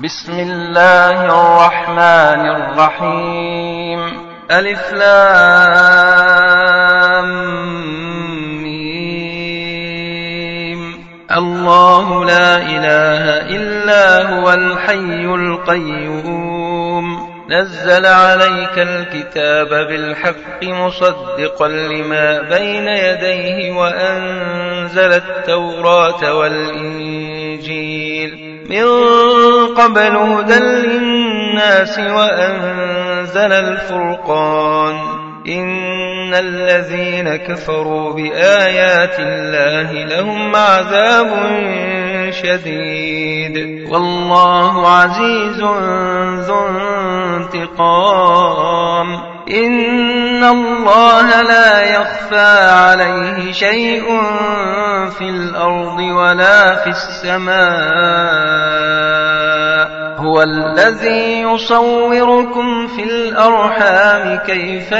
بسم الله الرحمن الرحيم. ألف لام ميم. الله لا إله إلا هو الحي القيوم نزل عليك الكتاب بالحق مصدقا لما بين يديه وأنزل التوراة والإنجيل من قبل هدى للناس وأنزل الفرقان إن الذين كفروا بآيات الله لهم عذاب شديد والله عزيز ذو انتقام إن الله لا يخفى عليه شيء في الأرض ولا في السماء هو الذي يصوركم في الأرحام كيف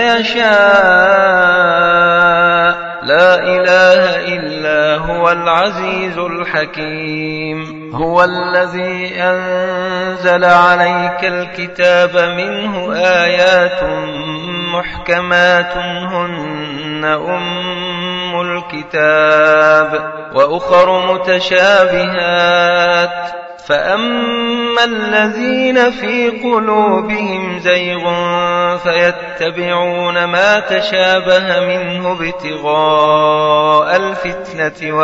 يشاء لا إله إلا هو العزيز الحكيم هو الذي أنزل عليك الكتاب منه آيات محكمات هن أم الكتاب وأخر متشابهات فأما الذين في قلوبهم زيغ فيتبعون ما تشابه منه ابتغاء الفتنة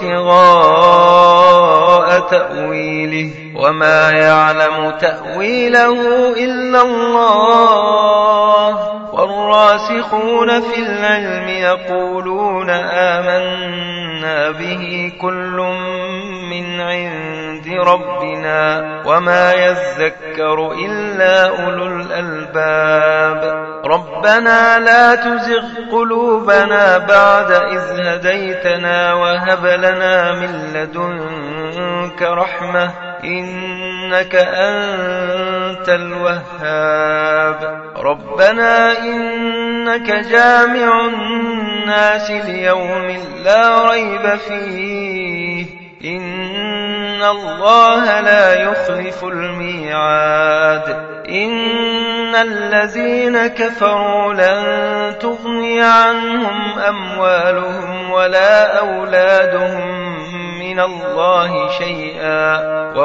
وابتغاء تأويله وما يعلم تأويله إلا الله والراسخون في العلم يقولون آمنا به كل من عند ربنا وما يذكر إلا أولو الألباب ربنا لا تزغ قلوبنا بعد إذ هديتنا وهب لنا من لدنك رحمة إنك أنت الوهاب ربنا إنك جامع الناس ليوم لا ريب فيه إن الله لا يخلف الميعاد إن الذين كفروا لن تغني عنهم أموالهم ولا أولادهم من الله شيئا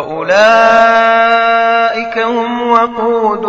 وأولئك هم وقود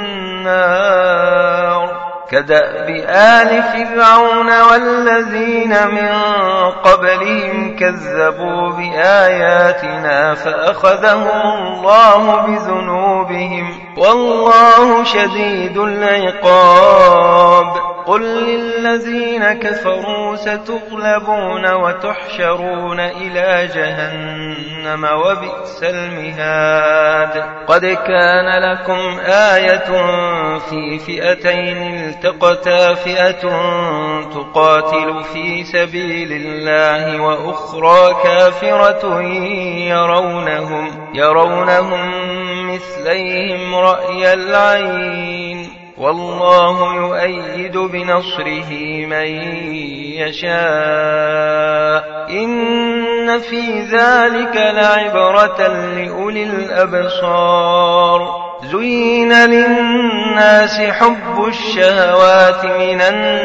النار كدأب آل فرعون والذين من قبلهم كذبوا بآياتنا فأخذهم الله بذنوبهم والله شديد العقاب قل للذين كفروا ستغلبون وتحشرون إلى جهنم وبئس المهاد قد كان لكم آية في فئتين التقتا فئة تقاتل في سبيل الله وأخرى كافرة يرونهم مثليهم رأي العين والله يؤيد بنصره من يشاء إن في ذلك لعبرة لأولي الأبصار زين للناس حب الشهوات من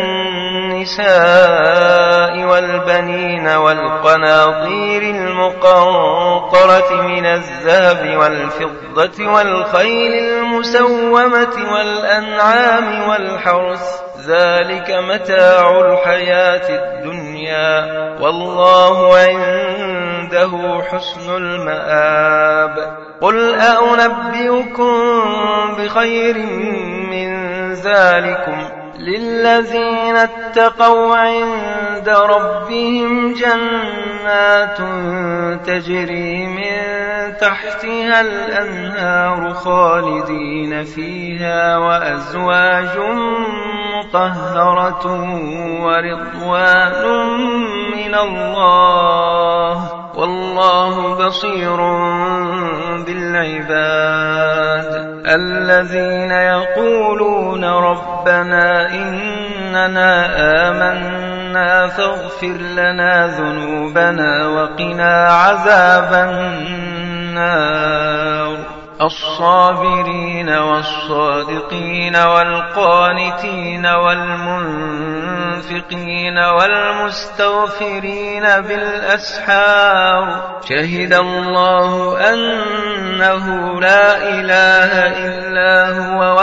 النساء والبنين والقناطير المقنطرة من الذهب والفضة والخيل المسومة والأنعام والحرث ذلك متاع الحياة الدنيا والله عنده حسن المآب قل أنبئكم بخير من ذلكم للذين اتقوا عند ربهم جنات تجري من تحتها الأنهار خالدين فيها وأزواج مطهرة ورضوان من الله والله بصير بالعباد الذين يقولون ربنا إننا آمنا فاغفر لنا ذنوبنا وقنا عذاب النار الصابرين والصادقين والقانتين والمنفقين والمستغفرين بالأسحار شهد الله أنه لا إله إلا هو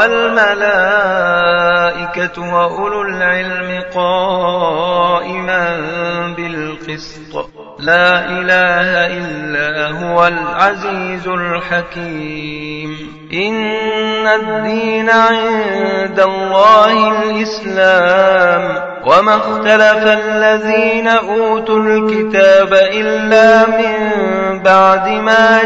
والملائكة وأولو العلم قائما بالقسط لا إله إلا هو العزيز الحكيم إن الدين عند الله الإسلام وما اختلف الذين أوتوا الكتاب إلا من بعد ما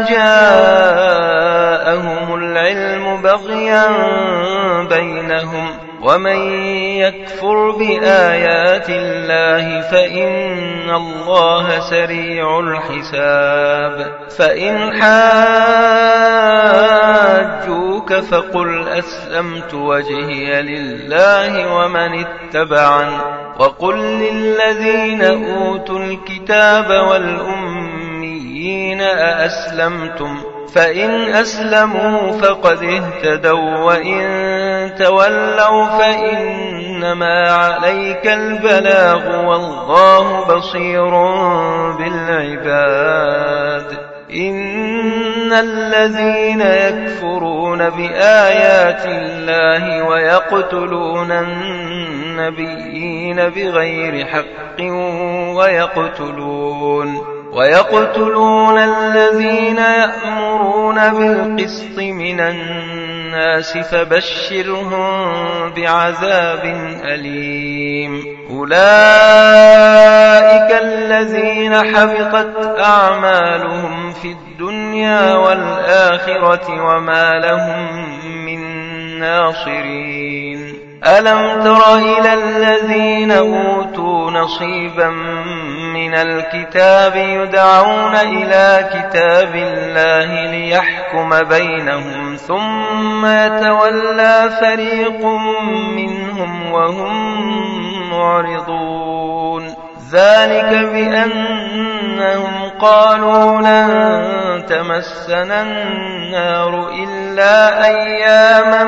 جاءهم العلم بغيا بينهم ومن يكفر بآيات الله فإن الله سريع الحساب فإن حاجوك فقل أسلمت وجهي لله ومن اتبعني وقل للذين أوتوا الكتاب والأميين أأسلمتم فإن أسلموا فقد اهتدوا وإن تولوا فإنما عليك البلاغ والله بصير بالعباد إن الذين يكفرون بآيات الله ويقتلون النبيين بغير حق ويقتلون الذين يأمرون بالقسط من الناس فبشرهم بعذاب أليم أولئك الذين حبطت أعمالهم في الدنيا والآخرة وما لهم من ناصرين ألم تر إلى الذين أوتوا نصيبا من الكتاب يدعون إلى كتاب الله ليحكم بينهم ثم يتولى فريق منهم وهم معرضون ذلك بأنهم قالوا لن تمسنا النار إلا أياما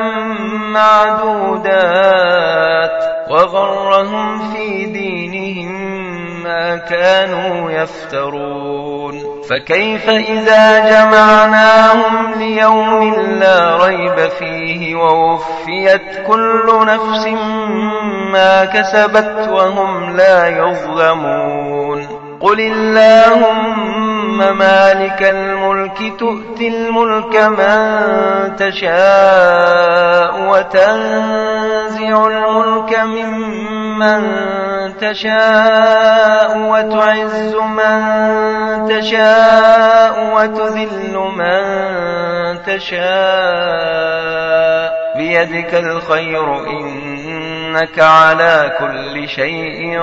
معدودات وغرهم في دينهم ما كانوا يفترون فكيف إذا جمعناهم ليوم لا ريب فيه ووفيت كل نفس ما كسبت وهم لا يظلمون قل اللهم مالك الملك تؤتي الملك من تشاء وتنزع الملك ممن تشاء وتعز من تشاء وتذل من تشاء بيدك الخير إنك على كل شيء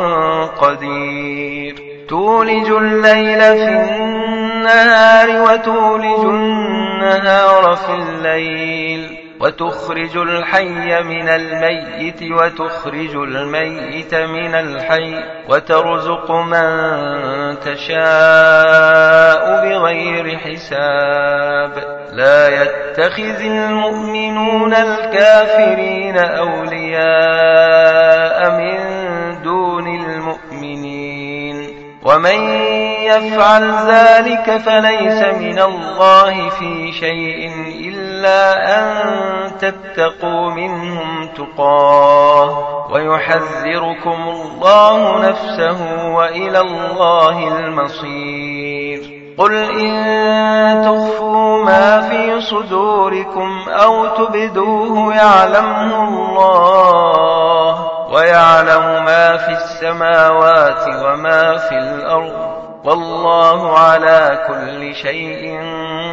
قدير تولج الليل في النهار وتولج النهار في الليل وتخرج الحي من الميت وتخرج الميت من الحي وترزق من تشاء بغير حساب لا يتخذ المؤمنون الكافرين أولياء من دون المؤمنين ومن يفعل ذلك فليس من الله في شيء إلا أن تتقوا منهم تقاه ويحذركم الله نفسه وإلى الله المصير قل إن تخفوا ما في صدوركم أو تبدوه يعلمه الله ويعلم ما في السماوات وما في الأرض والله على كل شيء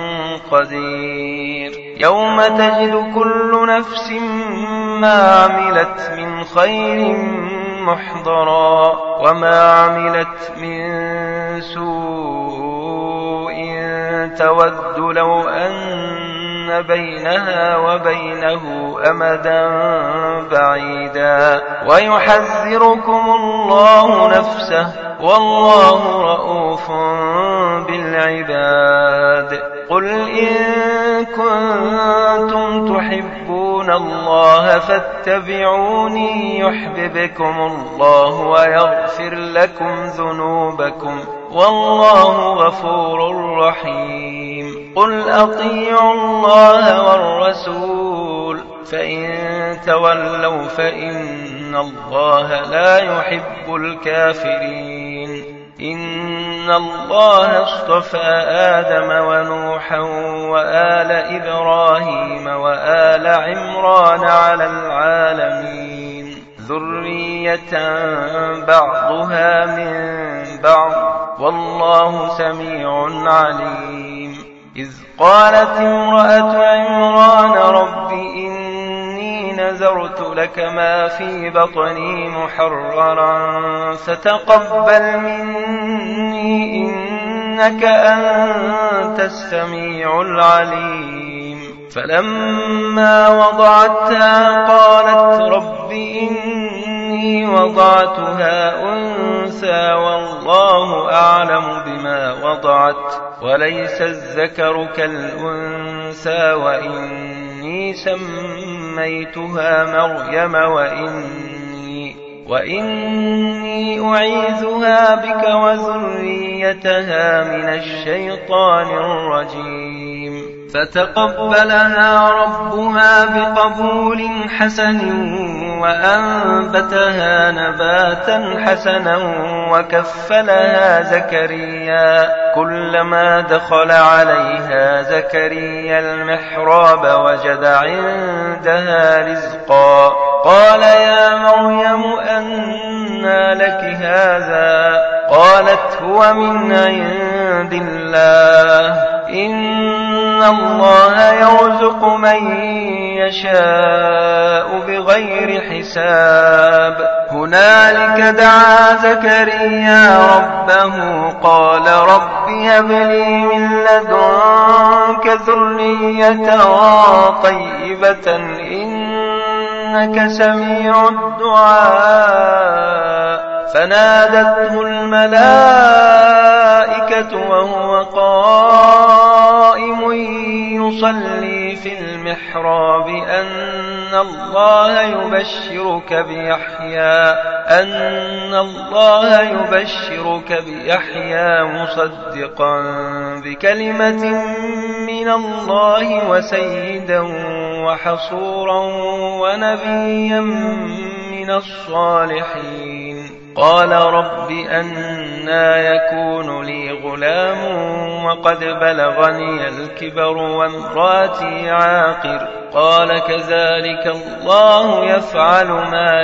قدير يوم تجد كل نفس ما عملت من خير محضرا وما عملت من سوء تود لو أن بينها وبينه أمدا بعيدا ويحذركم الله نفسه والله رؤوف بالعباد. قل إن كنتم تحبون الله فاتبعوني يحببكم الله ويغفر لكم ذنوبكم والله غفور رحيم. قل أطيعوا الله والرسول فإن تولوا فإن الله لا يحب الكافرين. إن الله اصطفى آدم ونوحا وآل إبراهيم وآل عمران على العالمين ذرية بعضها من بعض والله سميع عليم. إذ قالت امرأة عمران رب إني نذرت لك ما في بطني محررا فتقبل مني إنك أنت السميع العليم. فلما وضعتها قالت رب إني وضعتها أنثى والله أعلم بما وضعت وليس الذكر كالأنثى وإني سميتها مريم وإني أعيذها بك وذريتها من الشيطان الرجيم. فتقبلها ربها بقبول حسن وأنبتها نباتا حسنا وكفلها زكريا كلما دخل عليها زكريا المحراب وجد عندها رزقا قال يا مريم أنى لك هذا قالت هو من عند الله إن الله يرزق من يشاء بغير حساب. هنالك دعا زكريا ربه قال رب هب لي من لدنك ذرية طيبة إنك سميع الدعاء. فنادته الملائكة وهو قائم يصلي في المحراب أن الله يبشرك بيحيى مصدقا بكلمة من الله وسيدا وحصورا ونبيا من الصالحين. قال رب أنى يكون لي غلام وقد بلغني الكبر وامراتي عاقر قال كذلك الله يفعل ما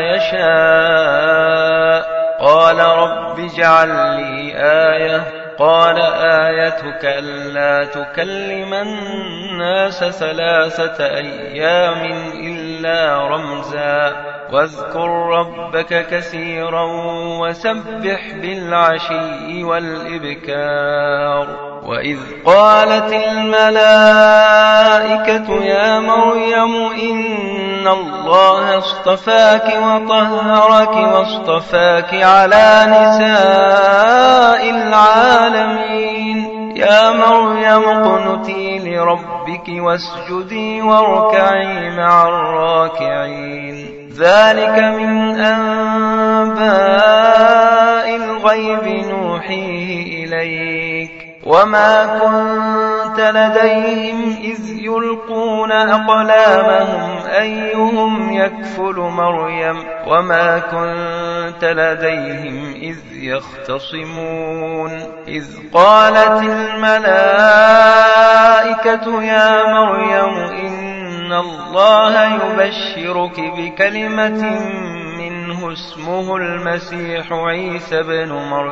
يشاء. قال رب اجعل لي آية قال آيتك ألا تكلم الناس 3 أيام إلا رمزا واذكر ربك كثيرا وسبح بالعشي والإبكار. وإذ قالت الملائكة يا مريم إن الله اصطفاك وطهرك واصطفاك على نساء العالمين. يا مريم اقنتي لربك واسجدي واركعي مع الراكعين. ذلك من أنباء الغيب نوحيه إليك وما كنت لديهم إذ يلقون أقلامهم أيهم يكفل مريم وما كنت لديهم إذ يختصمون. إذ قالت الملائكة يا مريم إن الله يبشرك بكلمة منه اسمه المسيح عيسى بن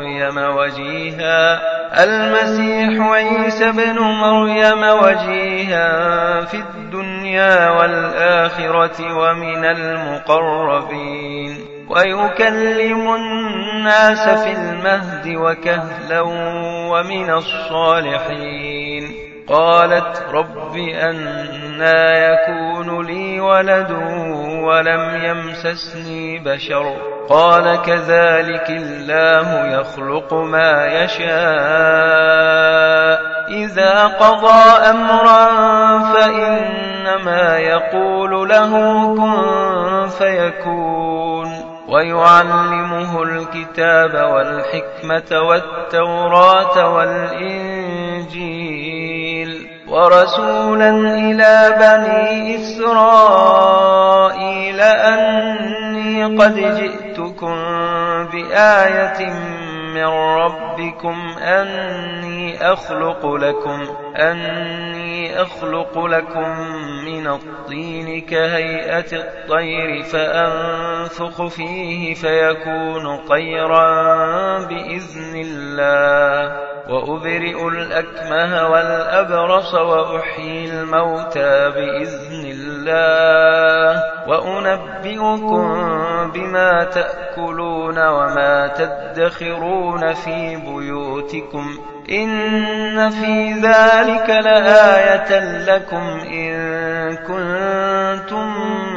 مريم وجيها في الدنيا والآخرة ومن المقربين ويكلم الناس في المهد وكهلا ومن الصالحين. قالت رب أنى يكون لي ولد ولم يمسسني بشر قال كذلك الله يخلق ما يشاء إذا قضى أمرا فإنما يقول له كن فيكون ويعلمه الكتاب والحكمة والتوراة والإنجيل ورسولا إلى بني إسرائيل أني قد جئتكم بآية من ربكم أني أخلق لكم من الطين كهيئة الطير فأنفخ فيه فيكون طيرا بإذن الله وأبرئ الأكمه والأبرص وأحيي الموتى بإذن الله وأنبئكم بما تأكلون وما تدخرون في بيوتكم إن في ذلك لآية لكم إن كنتم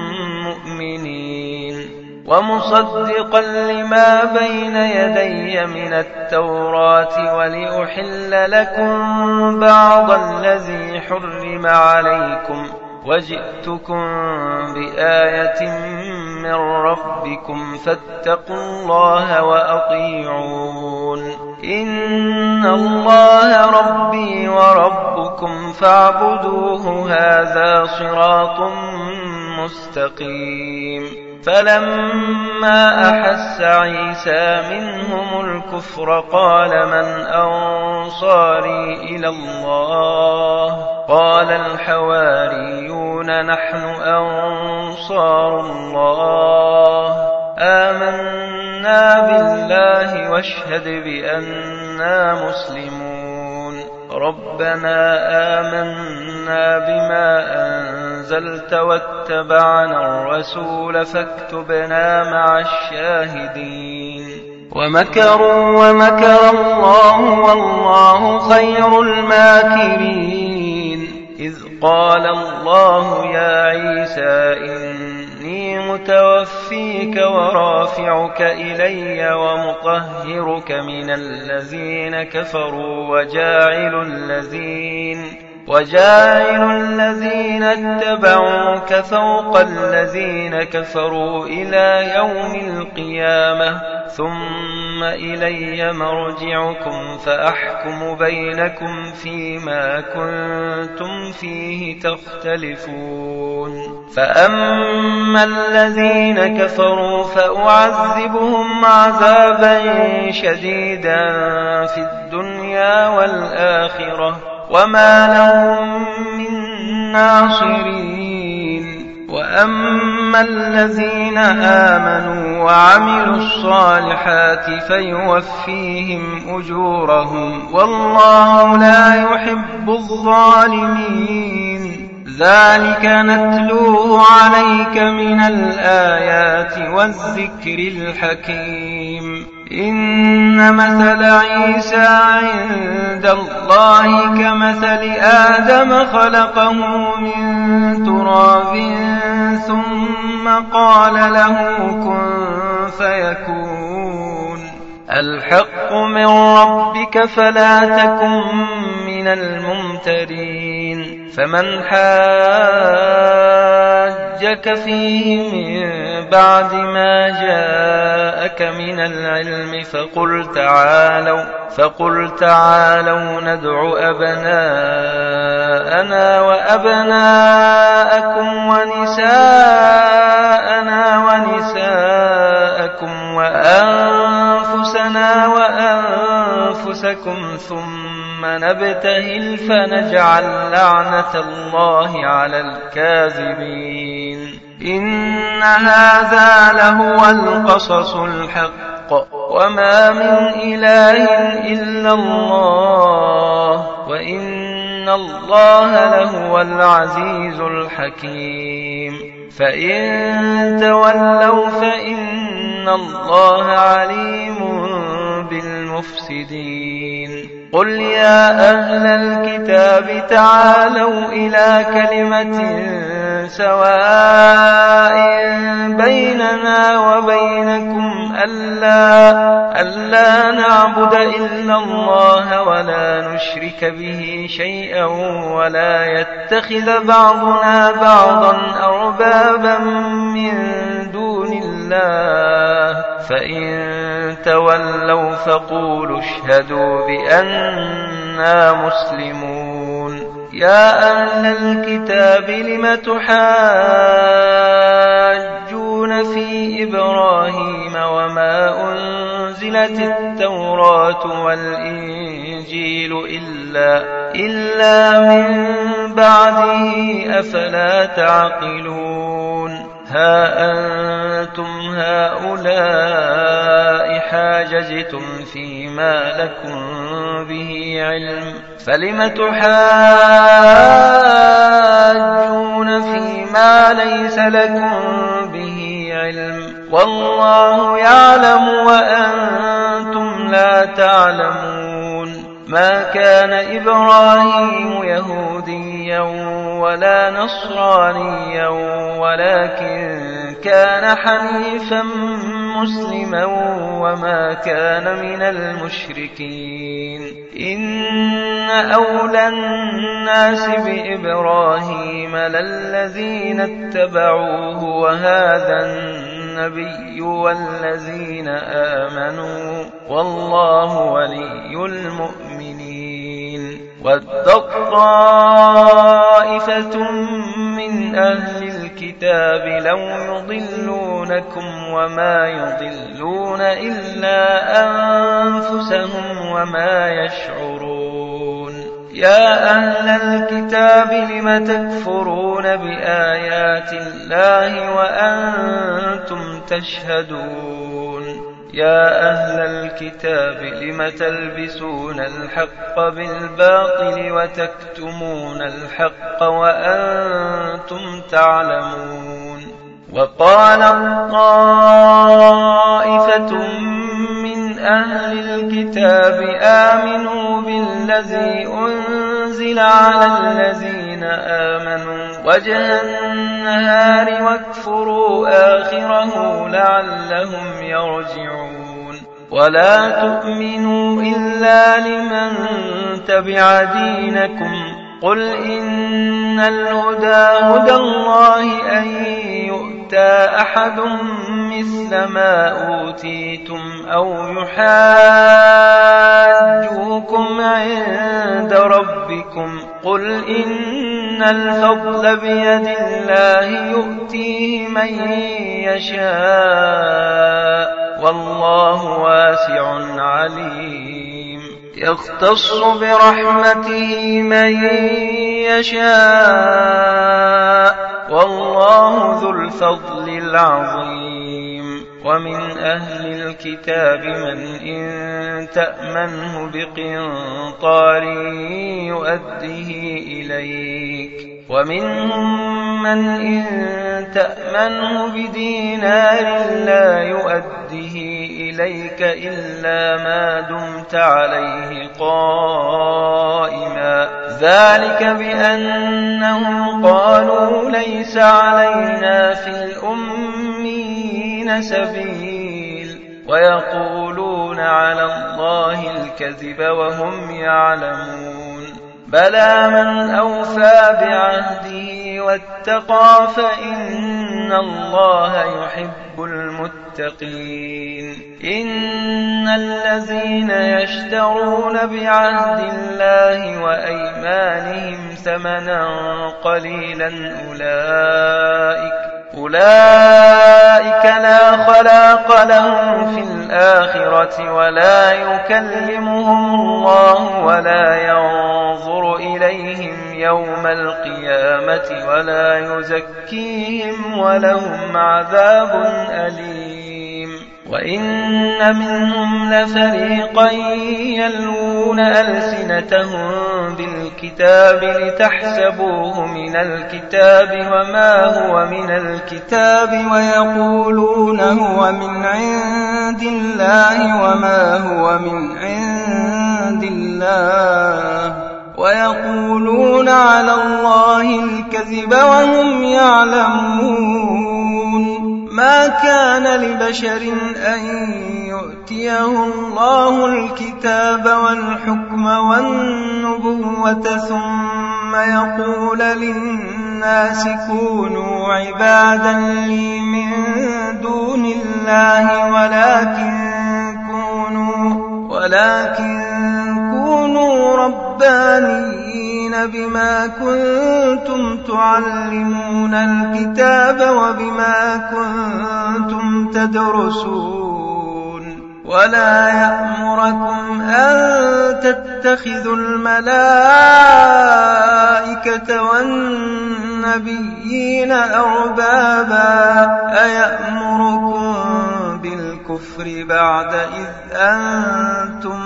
مؤمنين ومصدقا لما بين يدي من التوراة ولأحل لكم بعض الذي حرم عليكم وجئتكم بآية من ربكم فاتقوا الله وأطيعون إن الله ربي وربكم فاعبدوه هذا صراط مستقيم فلما أحس عيسى منهم الكفر قال من أنصاري إلى الله قال الحواريون نحن أنصار الله آمنا بالله واشهد بأننا مسلمون ربنا آمنا بما أنزلت واتبعنا الرسول فاكتبنا مع الشاهدين ومكروا ومكر الله والله خير الماكرين إذ قال الله يا عيسى إني متوفيك ورافعك إلي ومطهرك من الذين كفروا وجاعل الذين اتبعوك فوق الذين كفروا إلى يوم القيامة ثم إلي مرجعكم فأحكم بينكم فيما كنتم فيه تختلفون فأما الذين كفروا فأعذبهم عذابا شديدا في الدنيا والآخرة وما لهم من ناصرين وأما الذين آمنوا وعملوا الصالحات فيوفيهم أجورهم والله لا يحب الظالمين ذلك نتلوه عليك من الآيات والذكر الحكيم إن مثل عيسى عند الله كمثل آدم خلقه من تراب ثم قال له كن فيكون الحق من ربك فلا تكن من الممترين فمن حاجك فيه من بعد ما جاءك من العلم فقل تعالوا ندع أبناءنا وأبناءكم ونساءنا ونساءكم وأنفسنا وأنفسكم ثم نبتهل فنجعل لعنة الله على الكاذبين إن هذا لهو القصص الحق وما من إله إلا الله وإن الله لهو العزيز الحكيم فإن تولوا فإن الله عليم بالمفسدين قل يا أهل الكتاب تعالوا إلى كلمة سواء بيننا وبينكم ألا نعبد إلا الله ولا نشرك به شيئا ولا يتخذ بعضنا بعضا أربابا من دون الله فإن تولوا فقولوا اشهدوا بأننا مسلمون يا أهل الكتاب لم تحاجون في إبراهيم وما أنزلت التوراة والإنجيل إلا من بعده أفلا تعقلون ها أنتم هؤلاء حاججتم فيما لكم به علم فلم تحاجون فيما ليس لكم به علم والله يعلم وأنتم لا تعلمون ما كان إبراهيم يهوديا ولا نصرانيا ولكن كان حنيفا مسلما وما كان من المشركين إن أولى الناس بإبراهيم للذين اتبعوه وهذا النبي والذين آمنوا والله ولي المؤمنين ود طائفة من أهل الكتاب لو يضلونكم وما يضلون إلا أنفسهم وما يشعرون يا أهل الكتاب لم تكفرون بآيات الله وأنتم تشهدون يا أهل الكتاب لم تلبسون الحق بالباطل وتكتمون الحق وأنتم تعلمون وقال طائفة من أهل الكتاب آمنوا بالذي أنزل على الذين آمنوا وجه النهار واكفروا آخره لعلهم يرجعون ولا تؤمنوا إلا لمن تبع دينكم قل إن الهدى هدى الله أن يؤتى أحد مثل ما أوتيتم أو يحاجوكم عند ربكم قل إن الفضل بيد الله يؤتيه من يشاء والله واسع عليم يختص برحمته من يشاء والله ذو الفضل العظيم ومن أهل الكتاب من إن تأمنه بقنطار يؤديه إليك ومنهم من إن تأمنه بدينار لا يؤديه إليك إلا ما دمت عليه قائما ذلك بأنهم قالوا ليس علينا في الأمين سبيل ويقولون على الله الكذب وهم يعلمون بلى من أوفى بعهده واتقى فإن الله يحب المتقين إن الذين يشترون بعهد الله وأيمانهم ثمنا قليلا أولئك لا خلاق لهم في الآخرة ولا يكلمهم الله ولا ينظر إليهم يوم القيامة ولا يزكيهم ولهم عذاب أليم وإن منهم لفريقا يلوون ألسنتهم بالكتاب لتحسبوه من الكتاب وما هو من الكتاب ويقولون هو من عند الله وما هو من عند الله ويقولون على الله الكذب وهم يعلمون. ما كان لبشر أن يؤتيه الله الكتاب والحكم والنبوة ثم يقول للناس كونوا عبادا لي من دون الله ولكن كونوا ربانيين بما كنتم تعلمون الكتاب وبما كنتم تدرسون. ولا يأمركم أن تتخذوا الملائكة والنبيين أربابا أيأمركم بالكفر بعد إذ أنتم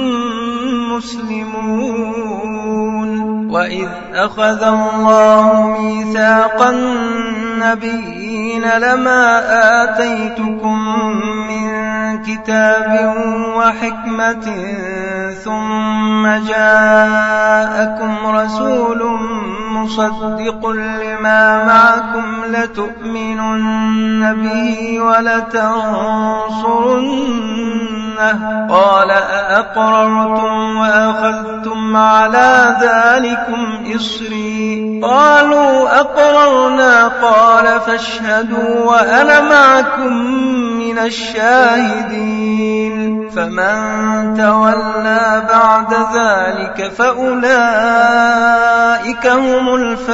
مسلمون. وإذ أخذ الله ميثاق النبيين لما آتيتكم من كتاب وحكمة ثم جاءكم رسول مصدق لما معكم لتؤمنن به ولتنصرنه قال أأقررتم وأخذتم على ذلكم إصري قالوا أقررنا قال فاشهدوا وأنا معكم من الشاهدين. فمن تولى بعد ذلك فأولئك هم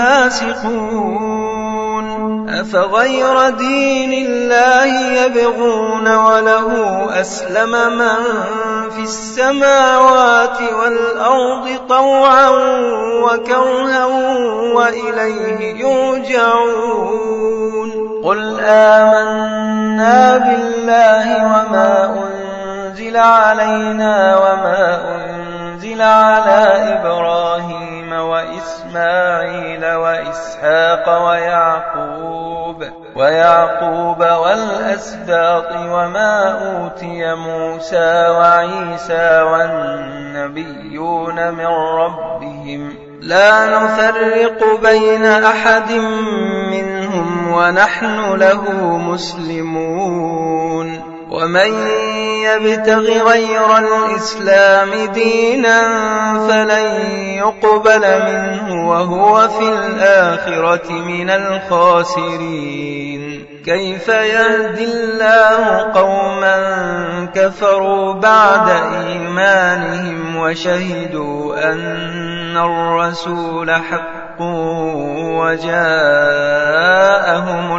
الفاسقون. أفغير دين الله يبغون وله أسلم من في السماوات والأرض طوعا وكرها وإليه يرجعون. قل آمنا بالله وما أنزل علينا وما أنزل على إبراهيم وإسماعيل وإسحاق ويعقوب والأسباط وما أوتي موسى وعيسى والنبيون من ربهم لا نفرق بين أحد منهم ونحن له مسلمون. ومن يبتغ غير الإسلام دينا فلن يقبل منه وهو في الآخرة من الخاسرين. كيف يهدي الله قوما كفروا بعد إيمانهم وشهدوا أن الرسول حق وجاءهم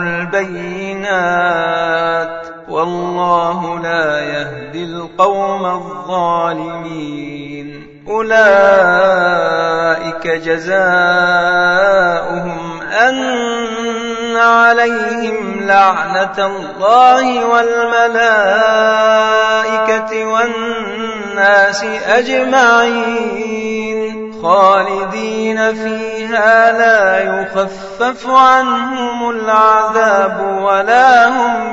البينات والله لا يهدي القوم الظالمين. أولئك جزاؤهم أن عليهم لعنة الله والملائكة والناس أجمعين خالدين فيها لا يخفف عنهم العذاب ولا هم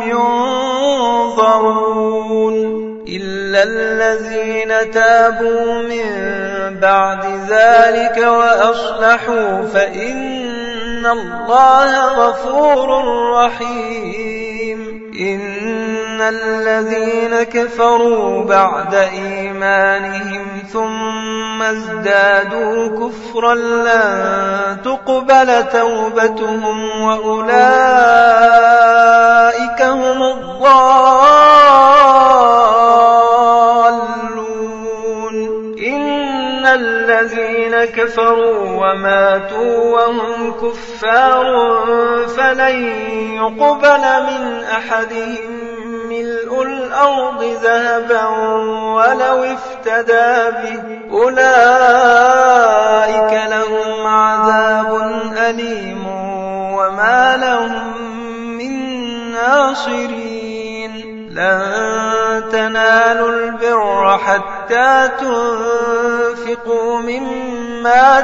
ينظرون إلا الذين تابوا من بعد ذلك وأصلحوا فإن الله غفور رحيم. إن الذين كفروا بعد إيمانهم ثم ازدادوا كفرا لن تقبل توبتهم وأولئك هم الضالون. إن الذين كفروا وماتوا وهم كفار فلن يقبل من أحدهم ملء الأرض ذهبا ولو افتدى به أولئك لهم عذاب أليم وما لهم من ناصرين. لن تنالوا البر حتى تنفقوا مما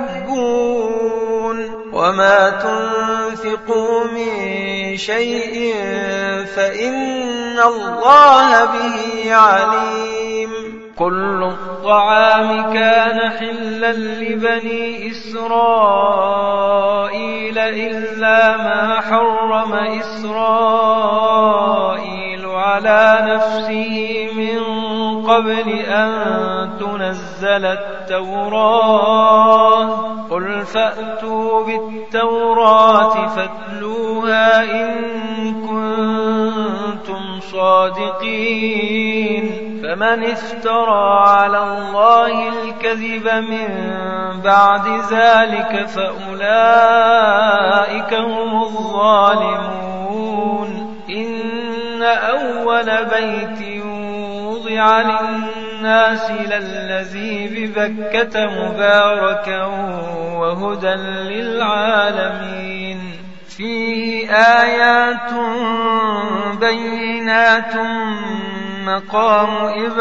تحبون وما تنفقوا من شيء فإن الله به عليم. كل الطعام كان حلا لبني إسرائيل إلا ما حرم إسرائيل على نفسه من قبل أن تنزل التوراة قل فأتوا بالتوراة فاتلوها إن كنتم صادقين فمن افترى على الله الكذب من بعد ذلك فأولئك هم الظالمون إن أول بيت وضع للناس للذي ببكة مباركا وهدى للعالمين فيه آيات بينات مقام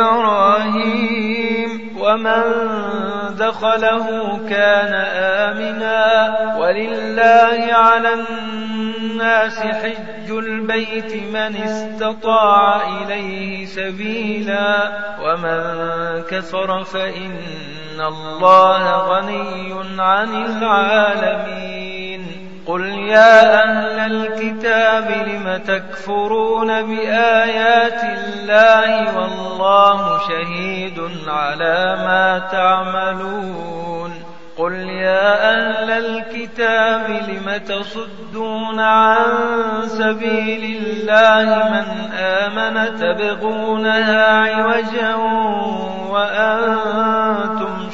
إبراهيم ومن دخله كان آمنا ولله على الناس حج البيت من استطاع إليه سبيلا ومن كفر فإن الله غني عن العالمين قل يا أهل الكتاب لم تكفرون بآيات الله والله شهيد على ما تعملون قل يا أهل الكتاب لم تصدون عن سبيل الله من آمن تبغونها عوجا وأنتم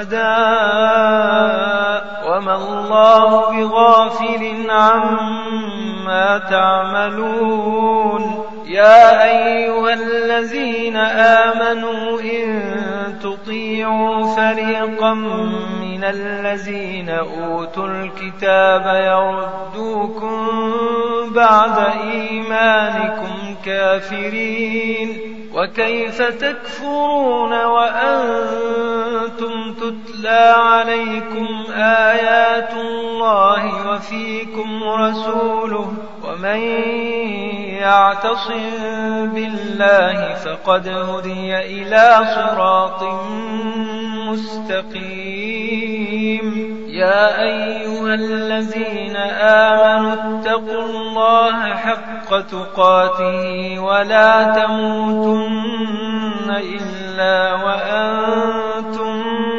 شهداء وما الله بغافل عما تعملون يا أيها الذين آمنوا إن تطيعوا فريقا من الذين أوتوا الكتاب يردوكم بعد إيمانكم كافرين وكيف تكفرون وأنتم تتلى عليكم آيات الله وفيكم رسوله ومن يعتصم بالله فقد هدي إلى صراط مستقيم يا أيها الذين آمنوا اتقوا الله حق تقاته ولا تموتن إلا وأنتم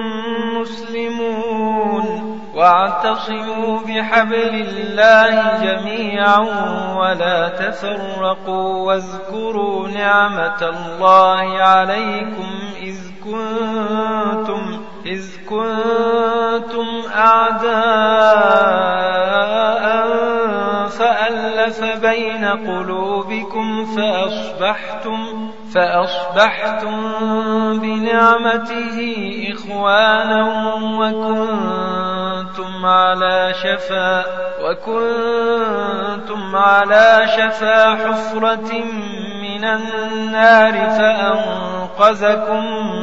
مسلمون واعتصموا بحبل الله جميعا ولا تفرقوا واذكروا نعمة الله عليكم إذ كنتم أعداء فألف بين قلوبكم فأصبحتم بنعمته إخوانا وكنتم على شفا حفرة من النار فأنقذكم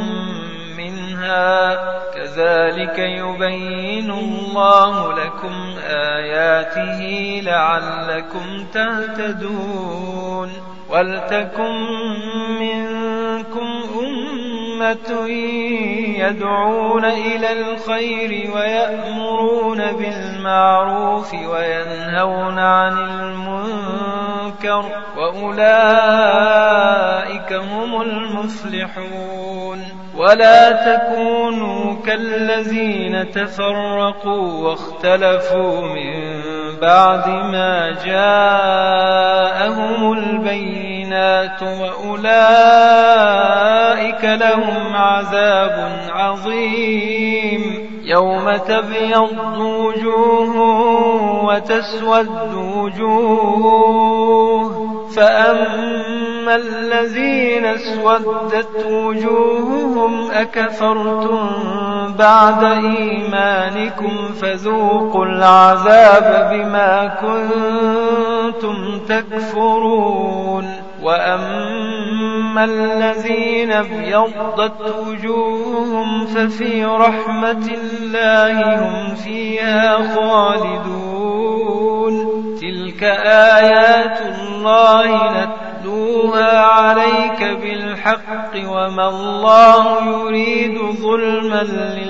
منها كذلك يبين الله لكم آياته لعلكم تهتدون ولتكن منكم أمة يدعون إلى الخير ويأمرون بالمعروف وينهون عن المنكر وأولئك هم المفلحون ولا تكونوا كالذين تفرقوا واختلفوا من بعد ما جاءهم البينات وأولئك لهم عذاب عظيم يوم تبيض وجوه وتسود وجوه فأما الذين اسودت وجوههم أكفرتم بعد إيمانكم فذوقوا العذاب بما كنتم تكفرون وأما الذين ابيضت وجوههم ففي رحمة الله هم فيها خالدون تلك آيات الله نتلوها نتلوها عليك بالحق وما الله يريد ظلما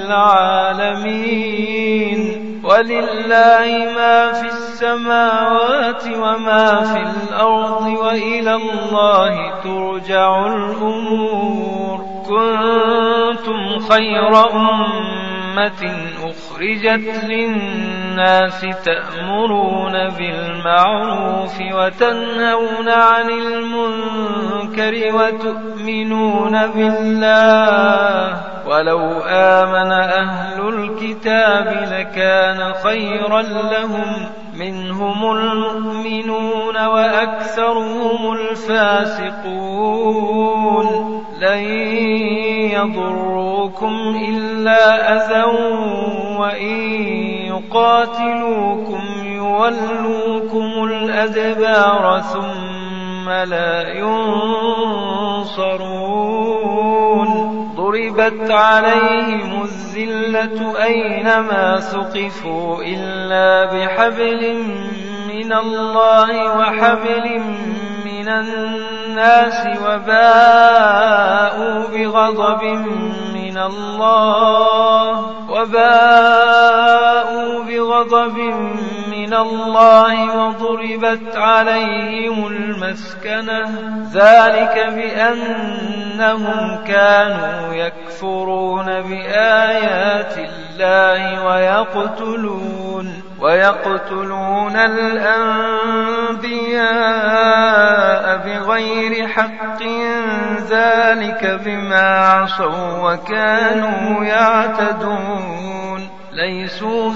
للعالمين ولله ما في السماوات وما في الأرض وإلى الله ترجع الأمور كنتم خير أمة أخرجت للناس تأمرون بالمعروف وتنهون عن المنكر وتؤمنون بالله ولو آمن أهل الكتاب لكان خيرا لهم منهم المؤمنون وأكثرهم الفاسقون لن يضروكم إلا أذى وإن يقاتلوكم يولوكم الأدبار ثم لا ينصرون ضربت عليهم الذلة أينما ثقفوا إلا بحبل من الله وحبل من الناس وباءوا بغضب من الله وضربت عليهم المسكنة ذلك بأنهم كانوا يكفرون بآيات الله ويقتلون الأنبياء بغير حق ذلك بما عصوا وكانوا يعتدون ليسوا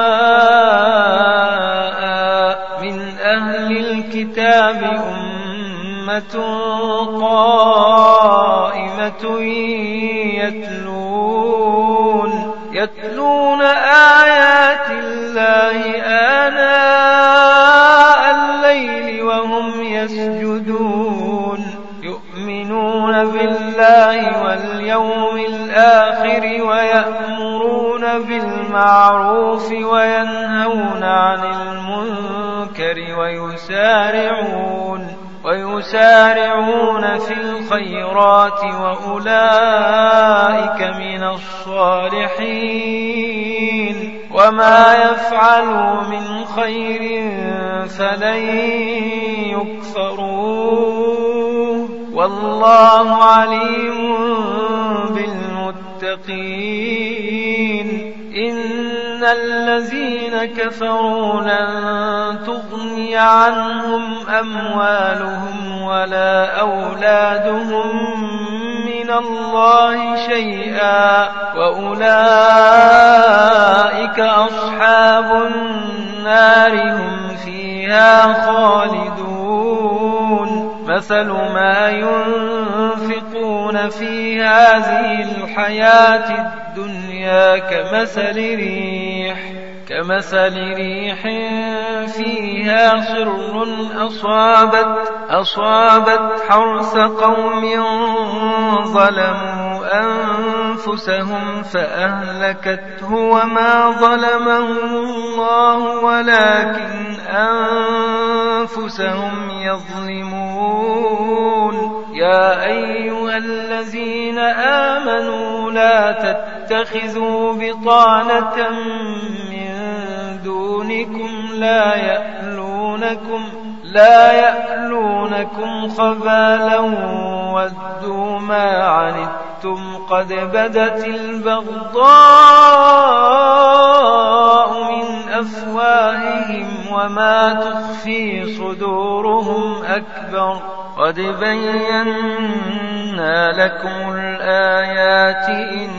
سواء من أهل الكتاب أمة قائمة يتلون آيات الله آناء الليل وهم يسجدون يؤمنون بالله واليوم الآخر ويأمرون بالمعروف وينهون عن المنكر ويسارعون في الخيرات وأولئك من الصالحين وما يفعلوا من خير فلن يكفروه والله عليم بالمتقين إن الذين كفروا لن تغني عنهم أموالهم ولا أولادهم من الله شيئا وأولئك أصحاب النار هم فيها خالدون مثل ما ينفقون في هذه الحياة الدنيا كمثل ريح فيها صر أصابت حرث قوم ظلموا أنفسهم فأهلكته وما ظلمهم الله ولكن أنفسهم يظلمون يا أيها الذين آمنوا لا تتخذوا بطانة من دونكم لا يألونكم خبالا ودوا ما عنتم قد بدت البغضاء من أفواههم وما تخفي صدورهم أكبر قد بينا لكم الآيات إن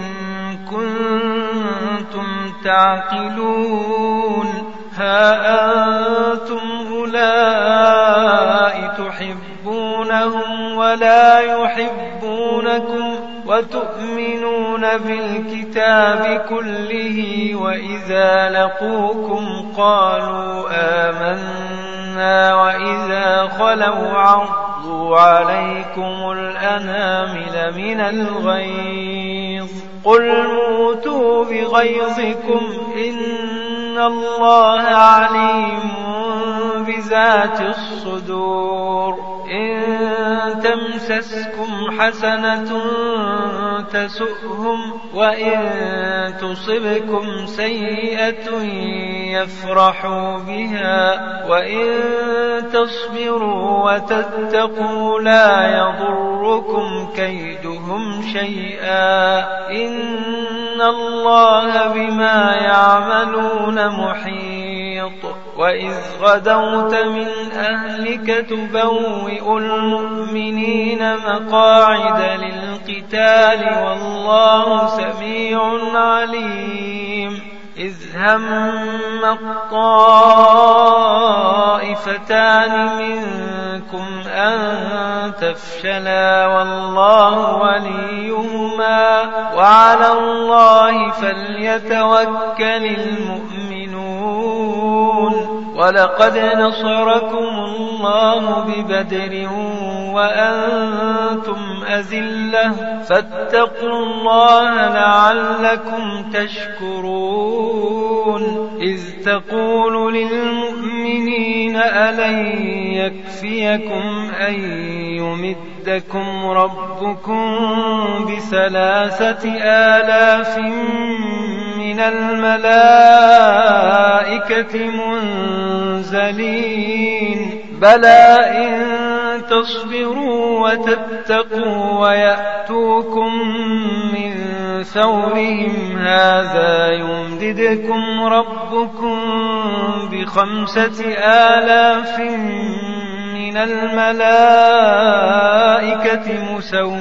كنتم تعقلون ها أنتم أولئك تحبونهم ولا يحبونكم وتؤمنون بالكتاب كله وإذا لقوكم قالوا آمنا وإذا خلوا عضوا عليكم الأنامل من الغيظ قل موتوا بغيظكم إن الله عليم بذات الصدور إن تمسسكم حسنة تسؤهم وإن تصبكم سيئة يفرحوا بها وإن تصبروا وتتقوا لا يضركم كيدهم شيئا إن الله بما يعملون محيط. وإذ غدوت من أهلك تبوئ المؤمنين مقاعد للقتال والله سميع عليم. إذ هم الطائفتان منكم أن تفشلا والله وليهما وعلى الله فليتوكل المؤمنون. ولقد نصركم الله ببدر وأنتم أذلة فاتقوا الله لعلكم تشكرون. إذ تقول للمؤمنين ألن يكفيكم أن يمدكم ربكم ب3,000 من الملائكة منزلين بلى إن تصبروا وتتقوا ويأتوكم من فورهم هذا يمددكم ربكم ب5,000 من الملائكة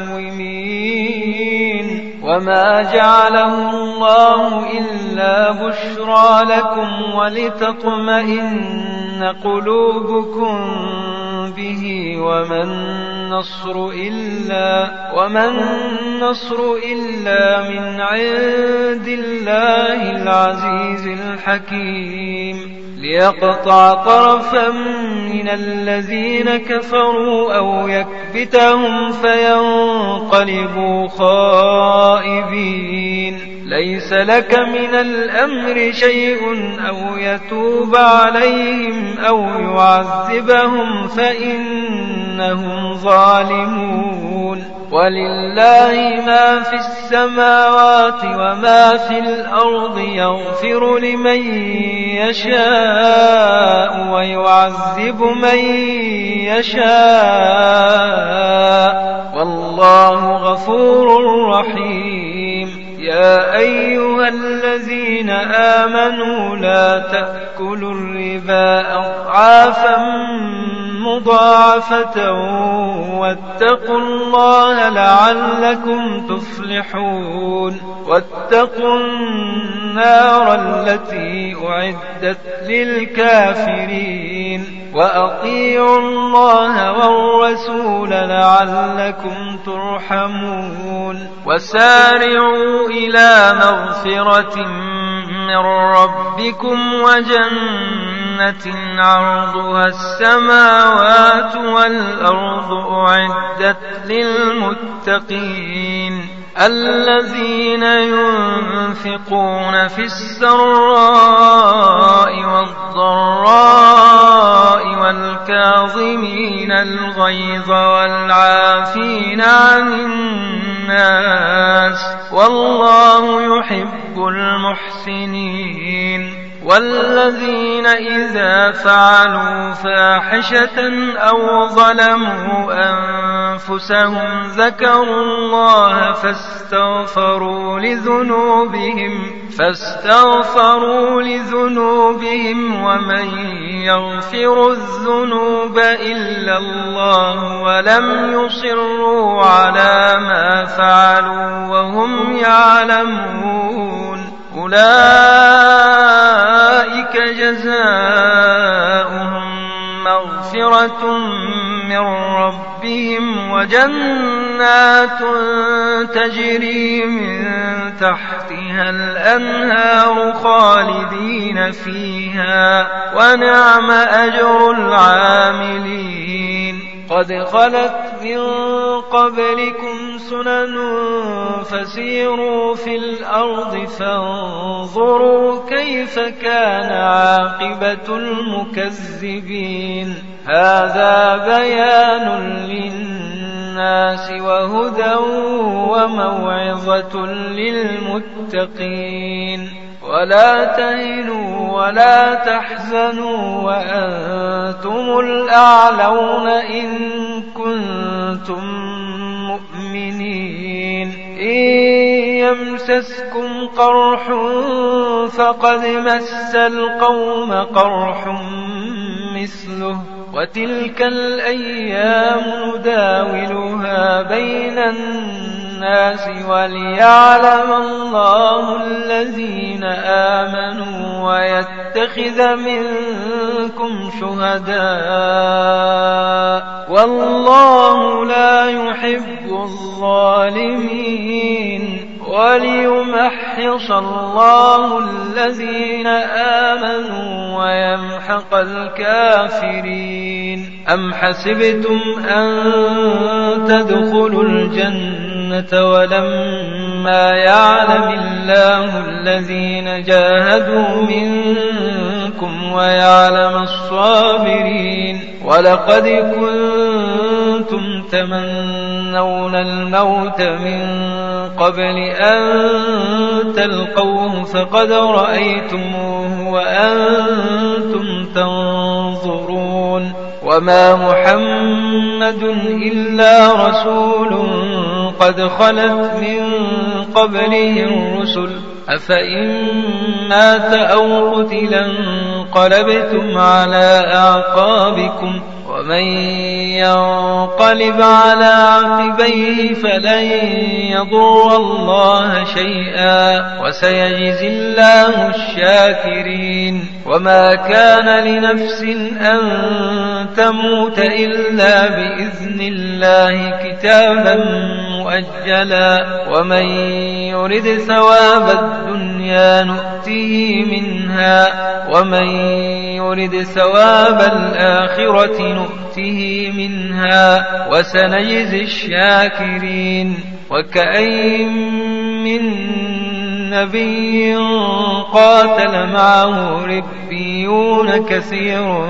مسومين وما جعله الله إلا بشرى لكم ولتطمئن قلوبكم به وما النصر إلا من عند الله العزيز الحكيم. ليقطع طرفا من الذين كفروا أو يكبتهم فينقلبوا خائبين. ليس لك من الأمر شيء أو يتوب عليهم أو يعذبهم فإنهم ظالمون. ولله ما في السماوات وما في الأرض يغفر لمن يشاء ويعذب من يشاء والله غفور رحيم. يا أيها الذين آمنوا لا تأكلوا الربا أضعافا مضاعفة واتقوا الله لعلكم تفلحون. واتقوا النار التي أعدت للكافرين وأطيعوا الله والرسول لعلكم ترحمون. وسارعوا إلى مغفرة من ربكم وجنة عرضها السماوات والأرض أعدت للمتقين الذين ينفقون في السراء والضراء والكاظمين الغيظ والعافين عن الناس والله يحب المحسنين. والذين إذا فعلوا فاحشة أو ظلموا أنفسهم ذكروا الله فاستغفروا لذنوبهم ومن يغفر الذنوب إلا الله ولم يصروا على ما فعلوا وهم يعلمون أولئك جزاؤهم مغفرة من ربهم وجنات تجري من تحتها الأنهار خالدين فيها ونعم أجر العاملين. قد خلت من قبلكم سنن فسيروا في الأرض فانظروا كيف كان عاقبة المكذبين. هذا بيان للناس للناس وهدى وموعظة للمتقين. ولا تهنوا ولا تحزنوا وأنتم الأعلون إن كنتم مؤمنين. إن يمسسكم قرح فقد مس القوم قرح مثله وتلك الأيام نداولها بين الناس وليعلم الله الذين آمنوا ويتخذ منكم شهداء والله لا يحب الظالمين وليمحص الله الذين آمنوا ويمحق الكافرين. أم حسبتم أن تدخلوا الجنة ولما يعلم الله الذين جاهدوا منكم ويعلم الصابرين. ولقد كنتم تمنون الموت من قبل أن تلقوه فقد رأيتموه وأنتم تنظرون. وما محمد إلا رسول قد خلت من قبله الرسل أفإن مات أو قتلا انقلبتم على أعقابكم ومن ينقلب على عقبيه فلن يضر الله شيئا وسيجزي الله الشاكرين. وما كان لنفس أن تموت إلا بإذن الله كتابا مؤجلا ومن يرد ثواب الدنيا نؤته منها ومن يرد ثواب الآخرة نؤته منها وسنجزي الشاكرين. وكأين من نبي قاتل معه ربيون كثير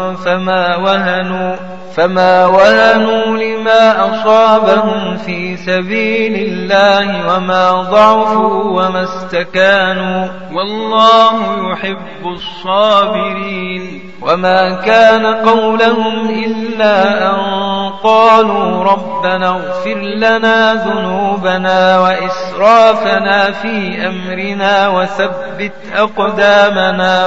فما وهنوا لما أصابهم في سبيل الله وما ضعفوا وما استكانوا والله يحب الصابرين. وما كان قولهم إلا أن قالوا ربنا اغفر لنا ذنوبنا وإسرافنا في أمرنا وثبت أقدامنا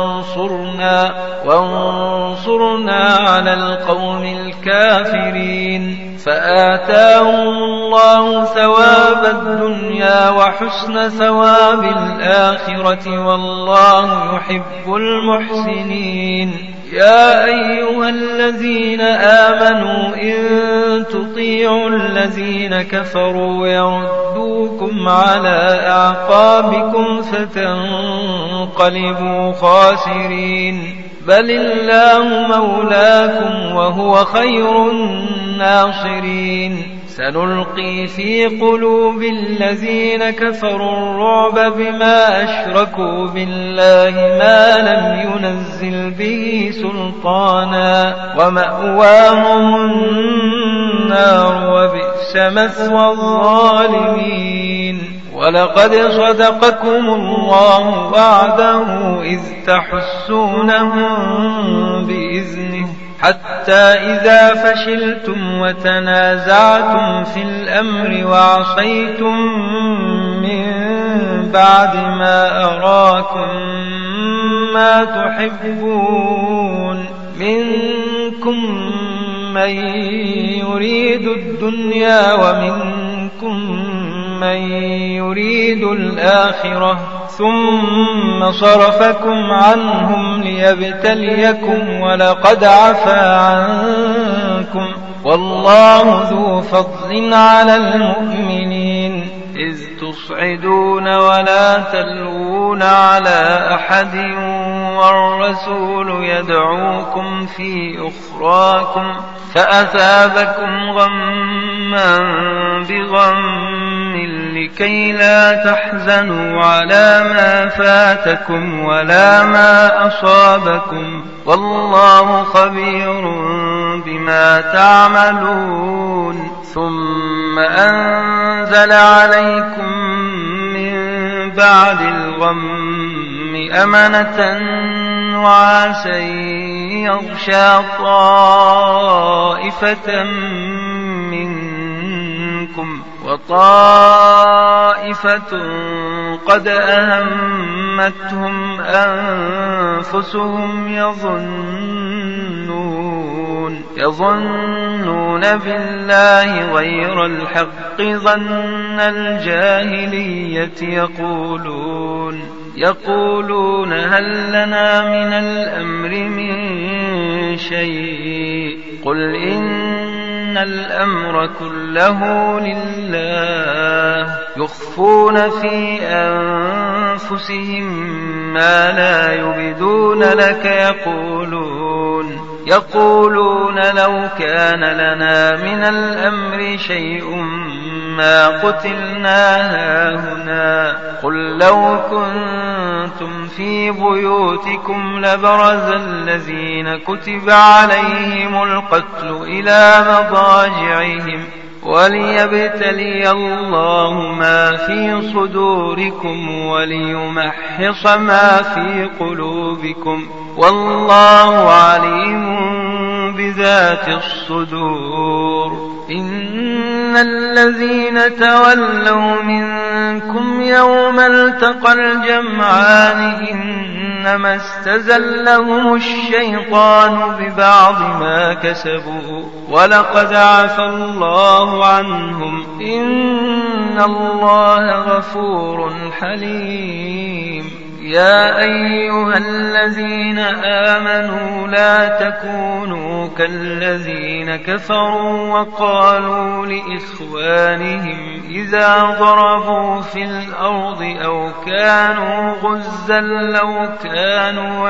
وانصرنا على القوم الكافرين. فآتاهم الله ثواب الدنيا وحسن ثواب الآخرة والله يحب المحسنين. يا أيها الذين آمنوا إن تطيعوا الذين كفروا يردوكم على أعقابكم فتنقلبوا خاسرين. بل الله مولاكم وهو خير الناصرين. سنلقي في قلوب الذين كفروا الرعب بما أشركوا بالله ما لم ينزل به سلطانا ومأواهم النار وبئس مثوى الظالمين. ولقد صدقكم الله وعده إذ تحسونهم بإذنه حتى إذا فشلتم وتنازعتم في الأمر وعصيتم من بعد ما أراكم ما تحبون منكم من يريد الدنيا ومنكم من يريد الآخرة ثم صرفكم عنهم ليبتليكم ولقد عفا عنكم والله ذو فضل على المؤمنين. إذ تصعدون ولا تلوون على أحد والرسول يدعوكم في أخراكم فأثابكم غما بغم لكي لا تحزنوا على ما فاتكم ولا ما أصابكم والله خبير بما تعملون. ثم أنزل عليكم من بعد الغم أمنة نعاسا يغشى طائفة منكم وطائفة قد أهمتهم أنفسهم يظنون بالله غير الحق ظن الجاهلية يقولون هل لنا من الأمر من شيء قل إن الأمر كله لله يخفون في أنفسهم ما لا يبدون لك يقولون لو كان لنا من الأمر شيء ما قتلنا هاهنا قل لو كنتم في بيوتكم لبرز الذين كتب عليهم القتل إلى مضاجعهم وليبتلي الله ما في صدوركم وليمحص ما في قلوبكم والله عليم بذات الصدور إن الذين تولوا منكم يوم التقى الجمعان إنما استزلهم الشيطان ببعض ما كسبوا ولقد عفى الله عنهم إن الله غفور حليم يا أيها الذين آمنوا لا تكونوا كالذين كفروا وقالوا لإخوانهم إذا ضربوا في الأرض أو كانوا غزا لو كانوا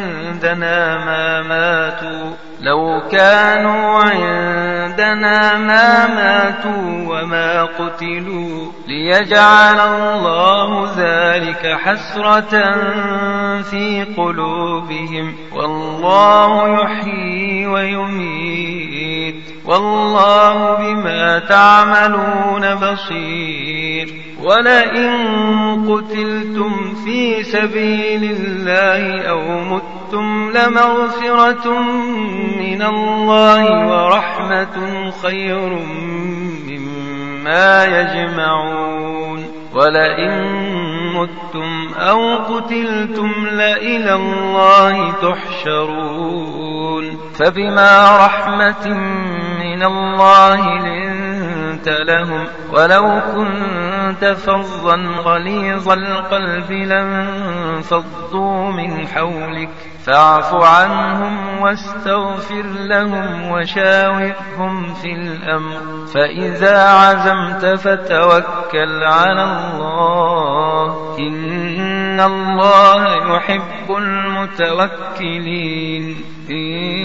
عندنا ما ماتوا وما قتلوا ليجعل الله ذلك حسرة في قلوبهم والله يحيي ويميت والله بما تعملون بصير ولئن قتلتم في سبيل الله أو متم لمغفرة من الله ورحمة خير مما يجمعون ولئن متم أو قتلتم لإلى الله تحشرون فبما رحمة من الله لنت لهم ولو كنت فظا غليظ القلب لانفضوا من حولك فاعف عنهم واستغفر لهم وشاورهم في الأمر فإذا عزمت فتوكل على الله إن الله يحب المتوكلين إن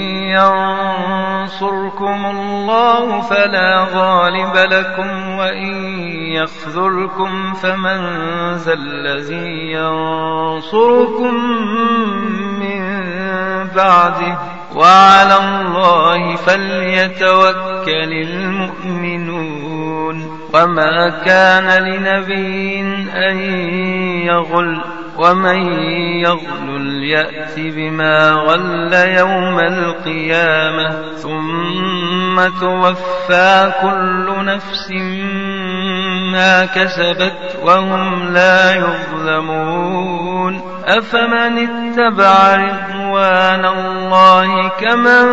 ينصركم الله فلا غالب لكم وإن يخذلكم فمن ذا الذي ينصركم من بعده وعلى الله فليتوكل المؤمنون وما كان لنبي أن يغل ومن يغل يأت بما غل يوم القيامة ثم توفى كل نفس ما كسبت وهم لا يظلمون أفمن اتبع رضوان الله كمن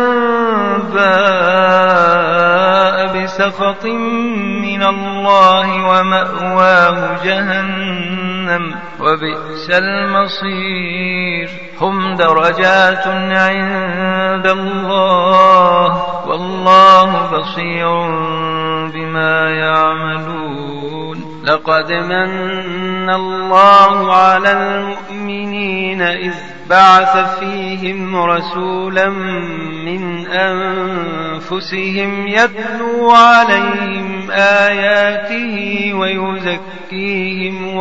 باء بسخط من الله ومأواه جهنم وبئس المصير هم درجات عند الله والله بصير بما يعملون لقد من الله على المؤمنين إذ بعث فيهم رسولا من أنفسهم يتلو عليهم آياته ويزكيهم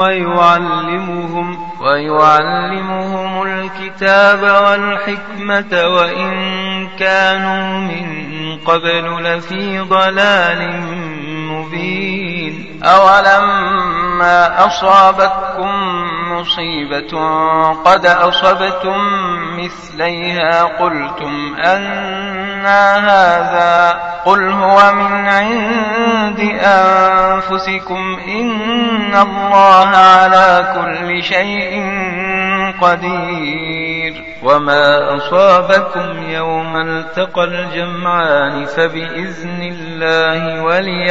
ويعلمهم الكتاب والحكمة وإن كانوا من قبل لفي ضلال مبين. أولما أصابتكم مصيبة قد أصبتم مثليها قلتم أنى هذا قل هو من عند أنفسكم إن الله على كل شيء قدير. وما أصابكم يوم التقى الجمعان فبإذن الله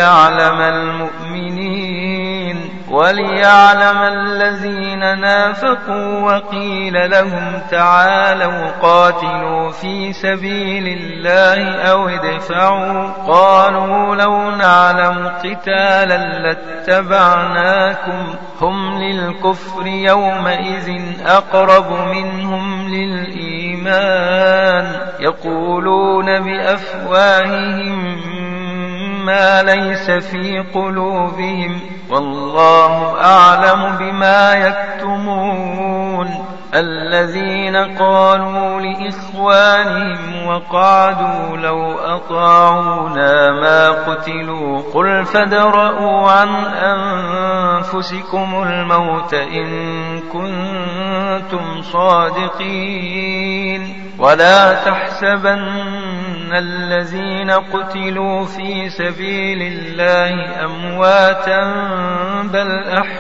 وليعلم الذين نافقوا وقيل لهم تعالوا قاتلوا في سبيل الله أو ادفعوا قالوا لو نعلم قتالا لاتبعناكم هم للكفر يومئذ أقرب منهم للإيمان يقولون بأفواههم ما ليس في قلوبهم والله أعلم بما يكتمون. الذين قالوا لإخوانهم وقعدوا لو أطاعونا ما قتلوا قل فادرءوا عن أنفسكم الموت إن كنتم صادقين. ولا تحسبن الذين قتلوا في سبيل الله أمواتا بل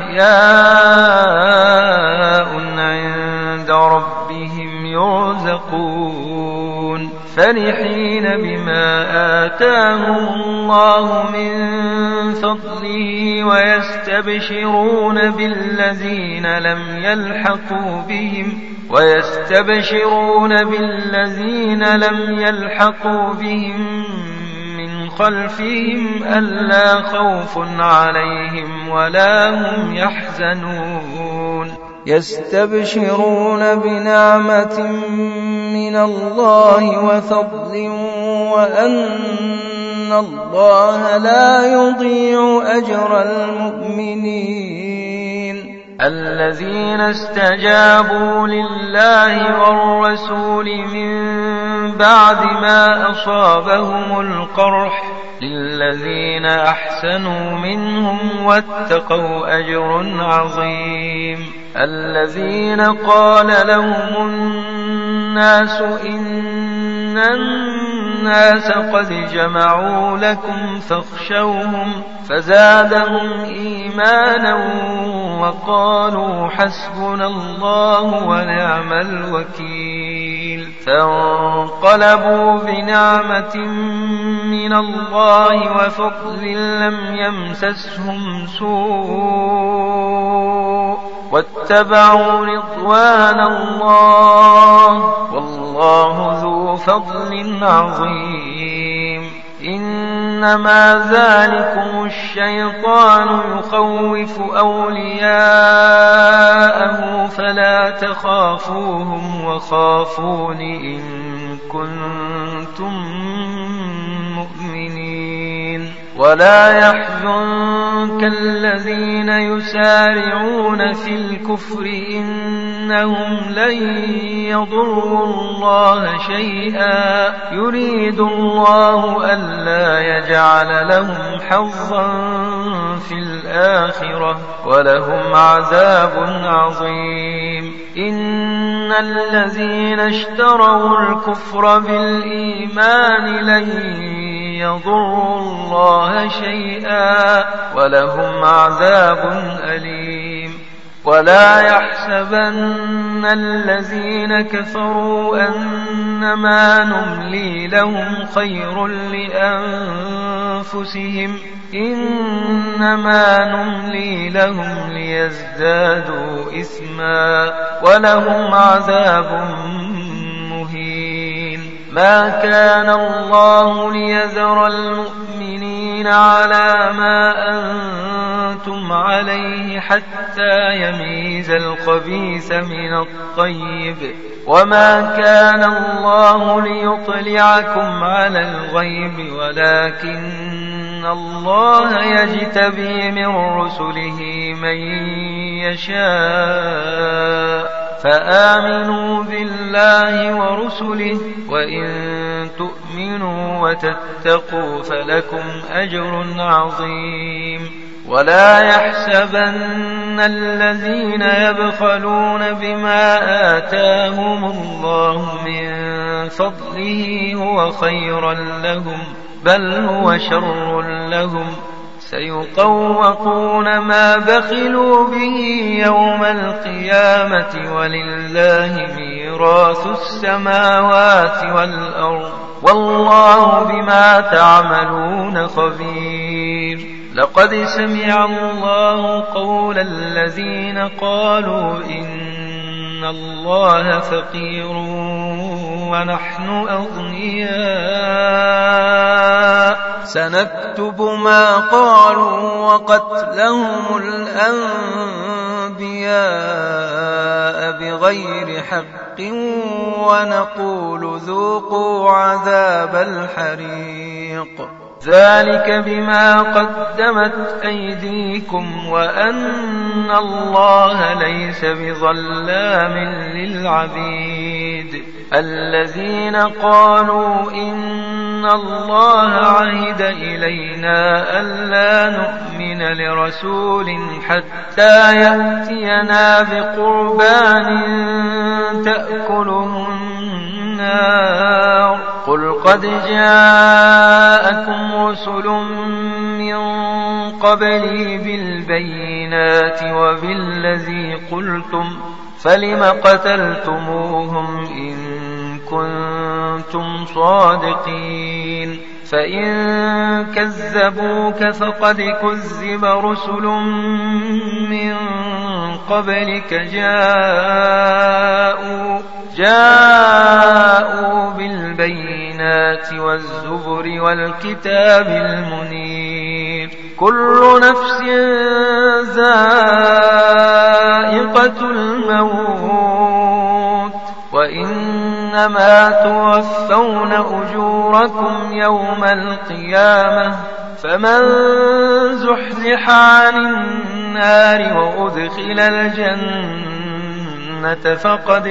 أحياء عند ربهم يرزقون فرحين بما آتاهم الله من فضله ويستبشرون بالذين لم يلحقوا بهم من خلفهم ألا خوف عليهم ولا هم يحزنون. يستبشرون بنعمة من الله وفضل وأن الله لا يضيع أجر المؤمنين. الذين استجابوا لله والرسول من بعد ما أصابهم القرح للذين أحسنوا منهم واتقوا أجر عظيم. الذين قال لهم الناس إن الناس قد جمعوا لكم فاخشوهم فزادهم إيمانا وقالوا حسبنا الله ونعم الوكيل. فانقلبوا بنعمة من الله وفضل لم يمسسهم سوء واتبعوا رضوان الله والله ذو فضل عظيم. إنما ذلكم الشيطان يخوف أولياءه فلا تخافوهم وخافون إن كنتم مؤمنين. ولا يحزنك الذين يسارعون في الكفر إنهم لن يضروا الله شيئا يريد الله ألا يجعل لهم حظا في الآخرة ولهم عذاب عظيم. إن الذين اشتروا الكفر بالإيمان لن يضروا الله شيئا ولهم عذاب أليم. ولا يحسبن الذين كفروا أنما نملي لهم خير لأنفسهم إنما نملي لهم ليزدادوا إثما ولهم عذاب مهين. ما كان الله ليذر المؤمنين على ما أنتم عليه حتى يميز الخبيث من الطيب وما كان الله ليطلعكم على الغيب ولكن الله يجتبي من رسله من يشاء فآمنوا بالله ورسله وإن تؤمنوا وتتقوا فلكم أجر عظيم. ولا يحسبن الذين يبخلون بما آتاهم الله من فضله هو خيرا لهم بل هو شر لهم سيطوقون ما بخلوا به يوم القيامة ولله ميراث السماوات والأرض والله بما تعملون خبير. لقد سمع الله قول الذين قالوا إن الله فقير ونحن أغنياء سنكتب ما قالوا وقتلهم الأنبياء بغير حق ونقول ذوقوا عذاب الحريق ذلك بما قدمت أيديكم وأن الله ليس بظلام للعبيد. الذين قالوا إن الله عهد إلينا ألا نؤمن لرسول حتى يأتينا بقربان تأكله النار قل قد جاءكم رسل من قبلي بالبينات وبالذي قلتم فلم قتلتموهم إن كنتم صادقين. فإن كذبوك فقد كذب رسل من قبلك جاءوا بالبينات والزبر والكتاب المنير كل نفس ذائقة الموت وإنما توفون أجوركم يوم القيامة فمن زحزح عن النار وأدخل الجنة فقد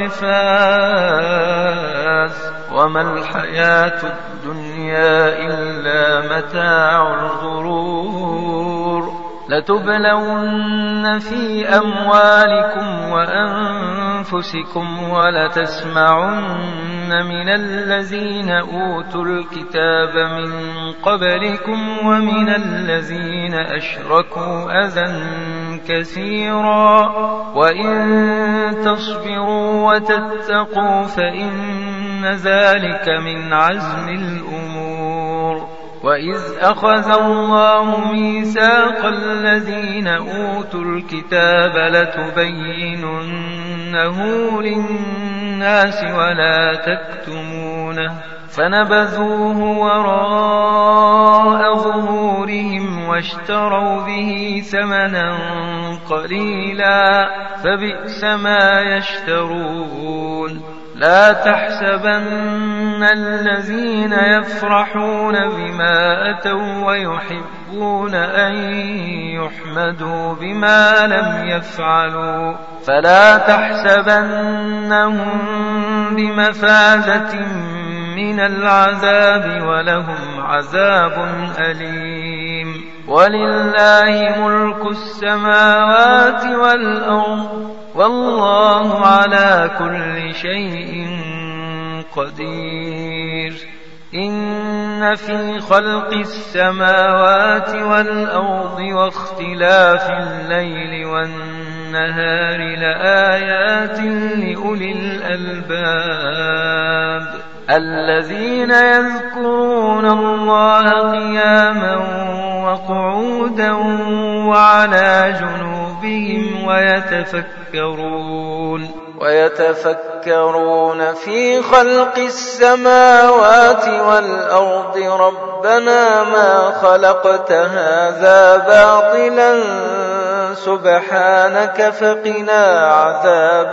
فاز وما الحياة الدنيا إلا متاع الغرور. لتبلون في أموالكم وأنفسكم ولتسمعن من الذين أوتوا الكتاب من قبلكم ومن الذين أشركوا أذى كثيرا وإن تصبروا وتتقوا فإن ذلك من عزم الأمور. وإذ أخذ الله ميثاق الذين أوتوا الكتاب لتبيننه للناس ولا تكتمونه فنبذوه وراء ظهورهم واشتروا به ثمنا قليلا فبئس ما يشترون. لا تحسبن الذين يفرحون بما أتوا ويحبون أن يحمدوا بما لم يفعلوا فلا تحسبنهم بمفازة من العذاب ولهم عذاب أليم. ولله ملك السماوات والأرض والله على كل شيء قدير. إن في خلق السماوات والأرض واختلاف الليل والنهار لآيات لأولي الألباب الذين يذكرون الله قياما وقعودا وعلى جنوبهم ويتفكرون في خلق السماوات والأرض ربنا ما خلقت هذا باطلا سبحانك فقنا عذاب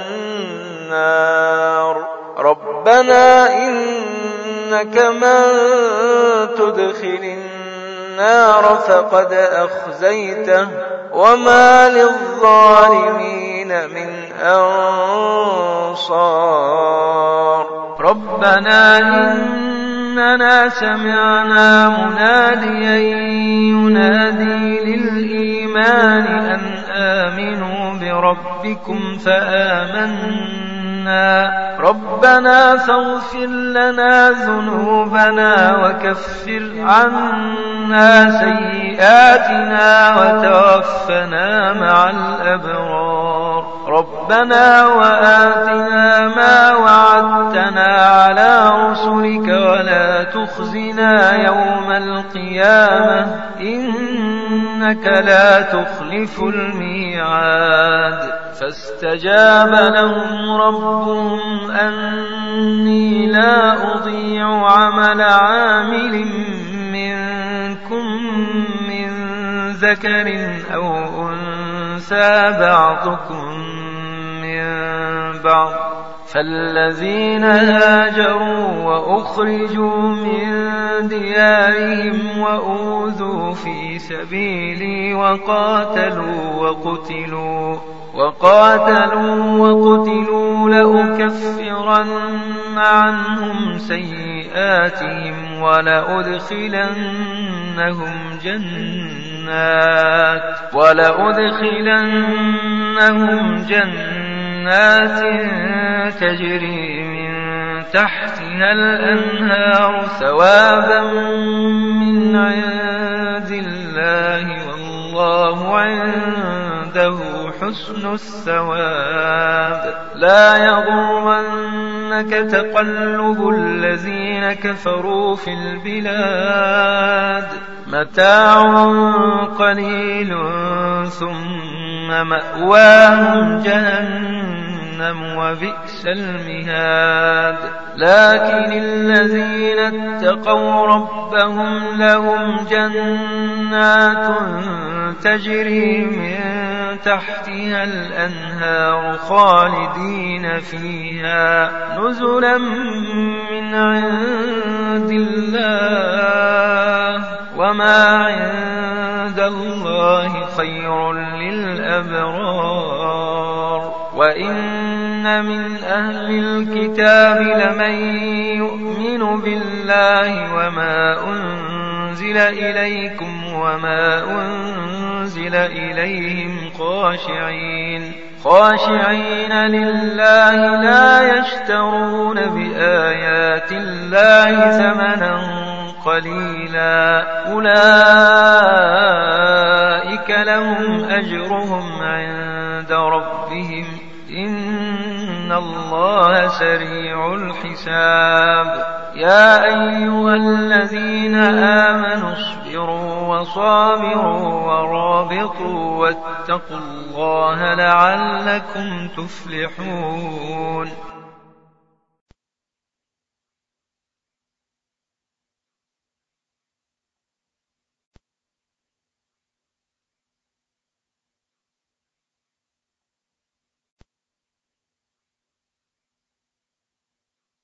النار. ربنا إنك من تدخل النار فقد أخزيته وما للظالمين من أنصار. ربنا إننا سمعنا مناديا ينادي للإيمان أن آمنوا بربكم فآمنا ربنا فاغفر لنا ذنوبنا وكفر عنا سيئاتنا وتوفنا مع الأبرار ربنا وآتنا ما وعدتنا على رسلك ولا تخزنا يوم القيامة إنك لا تخلف الميعاد فاستجاب لهم ربهم أني لا أضيع عمل عامل منكم من ذكر أو أنثى بعضكم من بعض فالذين هاجروا وأخرجوا من ديارهم وأوذوا في سبيلي وقاتلوا لأكفرن عنهم سيئاتهم ولأدخلنهم جنات تجري من تحتها الأنهار ثوابا من عند الله والله عنده حسن الثواب لا يغرنك تقلب الذين كفروا في البلاد متاع قليل ثم مأواهم جهنم وبئس المهاد لكن الذين اتقوا ربهم لهم جنات تجري من تحتها الأنهار خالدين فيها نزلا من عند الله وما عند الله خير للأبرار وإن من أهل الكتاب لمن يؤمن بالله وما أنزل إليكم وما أنزل إليهم خاشعين لله لا يشترون بآيات الله ثمنا قليلا أولئك لهم أجرهم عند ربهم إن الله سريع الحساب يا أيها الذين آمنوا اصبروا وصابروا ورابطوا واتقوا الله لعلكم تفلحون